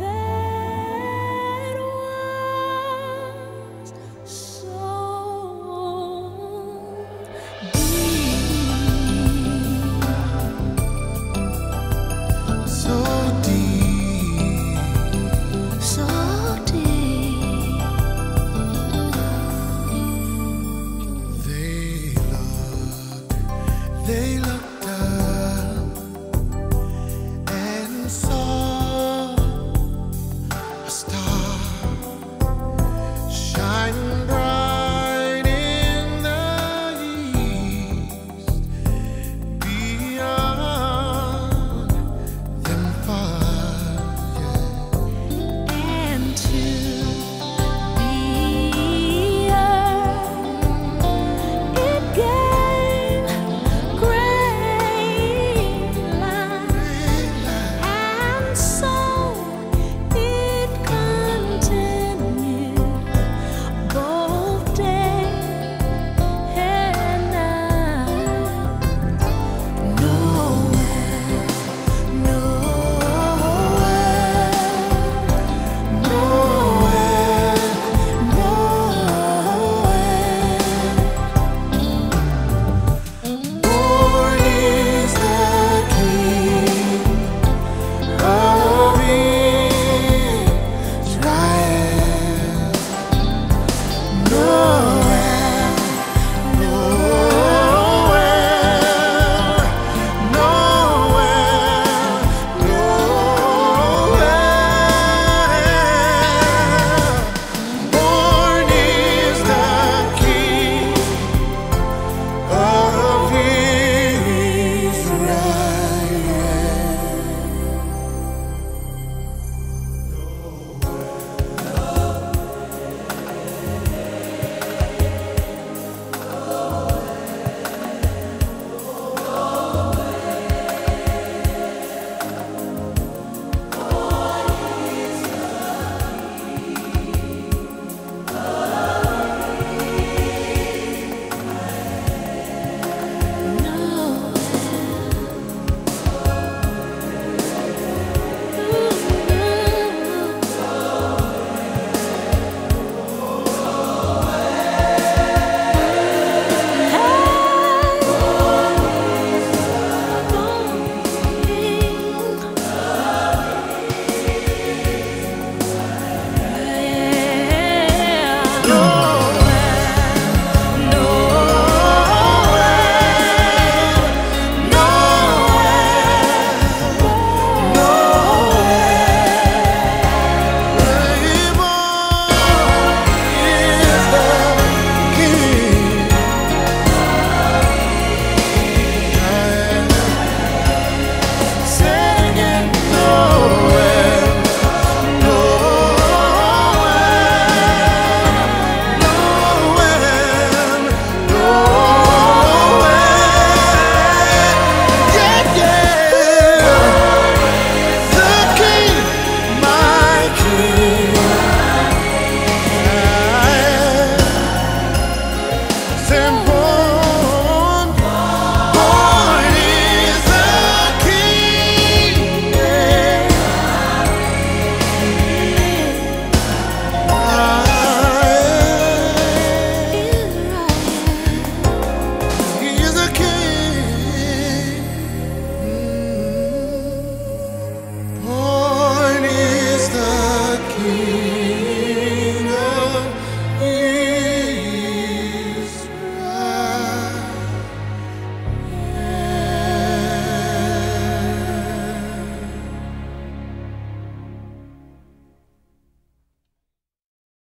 that was so deep, so deep, so deep. They looked up and saw a star shining bright in the east, beyond them far, yeah. And to the earth it gave great light, and so it continued both day and night. Nowhere, nowhere, Born is the King of Israel. Nowhere, nowhere, nowhere. Born is the King of Israel. Born is the King.